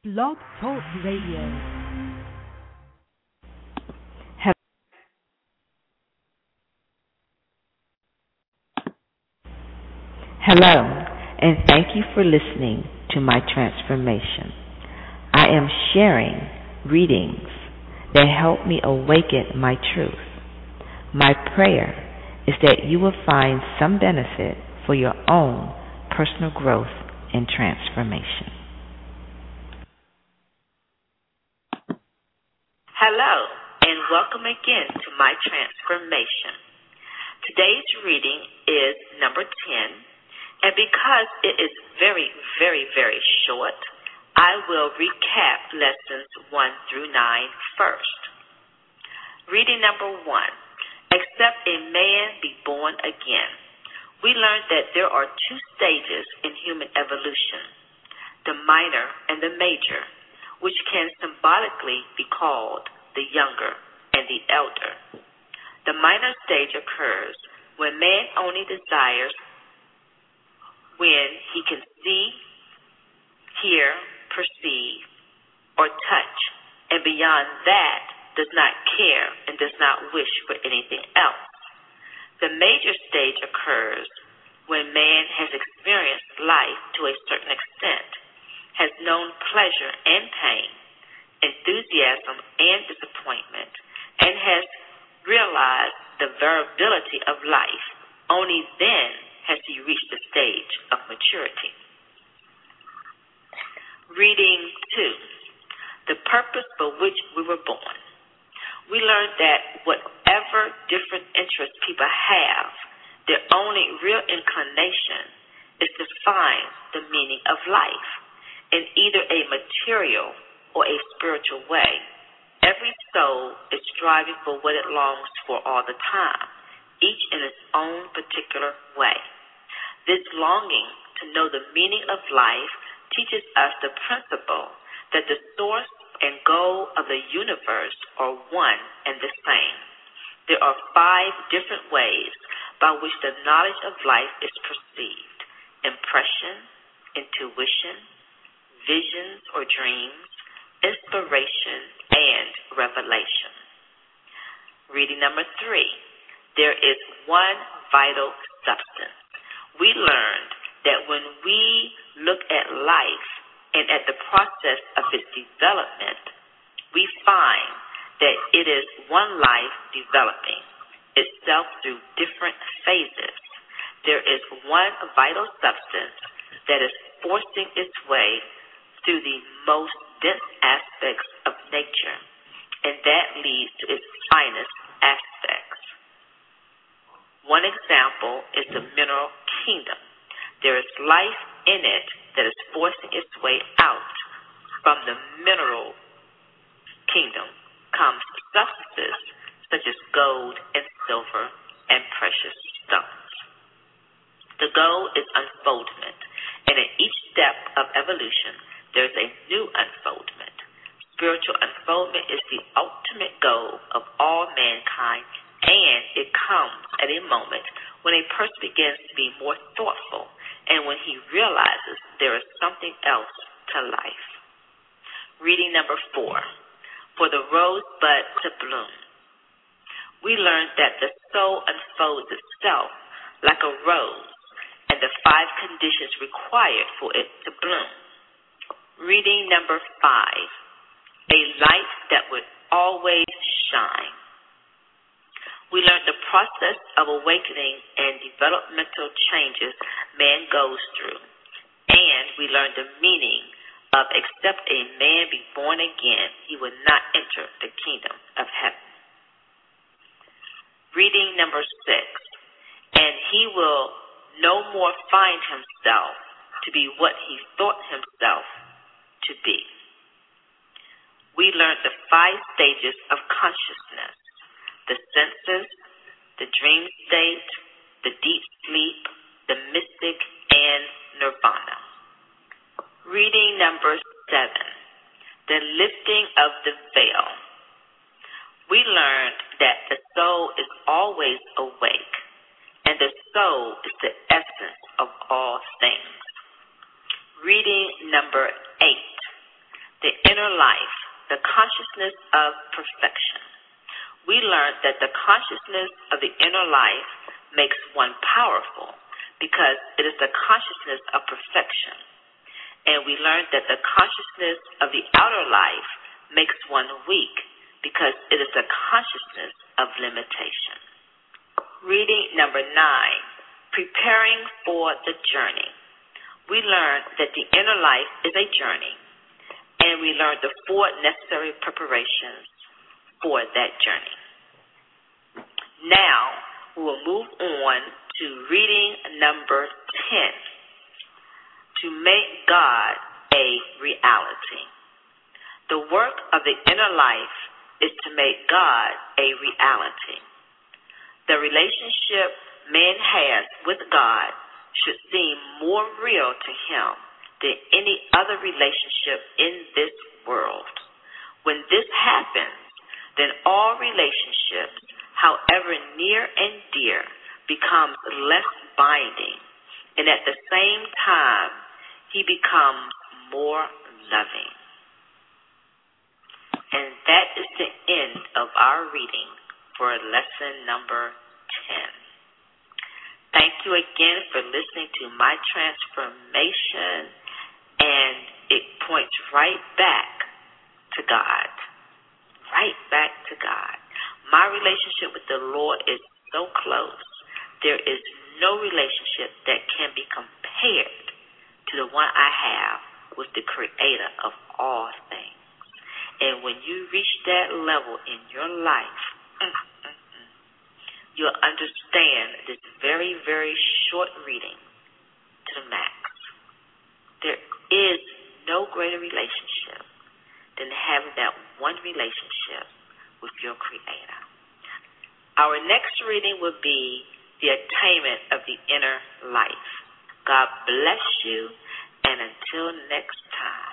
Blog Talk Radio. Hello, and thank you for listening to my transformation. I am sharing readings that help me awaken my truth. My prayer is that you will find some benefit for your own personal growth and transformation. Hello, and welcome again to my transformation. Today's reading is number 10. And because it is very, very, very short, I will recap lessons 1 through 9 first. Reading number 1, Except a Man Be Born Again. We learned that there are 2 stages in human evolution, the minor and the major, which can symbolically be called the younger and the elder. The minor stage occurs when man only desires when he can see, hear, perceive, or touch, and beyond that does not care and does not wish for anything else. The major stage occurs when man has experienced life to a certain extent, has known pleasure and pain, enthusiasm and disappointment, and has realized the variability of life. Only then has he reached the stage of maturity. Reading 2, The Purpose for Which We Were Born. We learned that whatever different interests people have, their only real inclination is to find the meaning of life in either a material or a spiritual way. Every soul is striving for what it longs for all the time, each in its own particular way. This longing to know the meaning of life teaches us the principle that the source and goal of the universe are one and the same. There are 5 different ways by which the knowledge of life is perceived: impression, intuition, visions or dreams, inspiration, and revelation. Reading number 3, there is one vital substance. We learned that when we look at life and at the process of its development, we find that it is one life developing itself through different phases. There is one vital substance that is forcing its way through the most dense aspects of nature, and that leads to its finest aspects. One example is the mineral kingdom. There is life in it that is forcing its way out. From the mineral kingdom comes substances such as gold and silver and precious stones. The goal is unfoldment, and at each step of evolution, there is a new unfoldment. Spiritual unfoldment is the ultimate goal of all mankind, and it comes at a moment when a person begins to be more thoughtful and when he realizes there is something else to life. Reading number 4, For the Rosebud to Bloom. We learned that the soul unfolds itself like a rose and the 5 conditions required for it to bloom. Reading number 5, A Light That Would Always Shine. We learned the process of awakening and developmental changes man goes through, and we learned the meaning of except a man be born again, he will not enter the kingdom of heaven. Reading number 6, And he will no more find himself to be what he thought himself to be. We learned the 5 stages of consciousness: the senses, the dream state, the deep sleep, the mystic, and nirvana. Reading number 7, The Lifting of the Veil. We learned that the soul is always awake, and the soul is the essence of all things. Reading number 8, inner life, the consciousness of perfection. We learned that the consciousness of the inner life makes one powerful because it is the consciousness of perfection. And we learned that the consciousness of the outer life makes one weak because it is the consciousness of limitation. Reading number 9, preparing for the journey. We learned that the inner life is a journey, and we learned the 4 necessary preparations for that journey. Now, we will move on to reading number 10, to make God a reality. The work of the inner life is to make God a reality. The relationship man has with God should seem more real to him than any other relationship in this world. When this happens, then all relationships, however near and dear, becomes less binding, and at the same time, he becomes more loving. And that is the end of our reading for lesson number 10. Thank you again for listening to My Transformation, and it points right back to God. Right back to God. My relationship with the Lord is so close. There is no relationship that can be compared to the one I have with the Creator of all things. And when you reach that level in your life, you'll understand this very, very short reading to the max. There is no greater relationship than having that one relationship with your Creator. Our next reading will be the attainment of the inner life. God bless you, and until next time.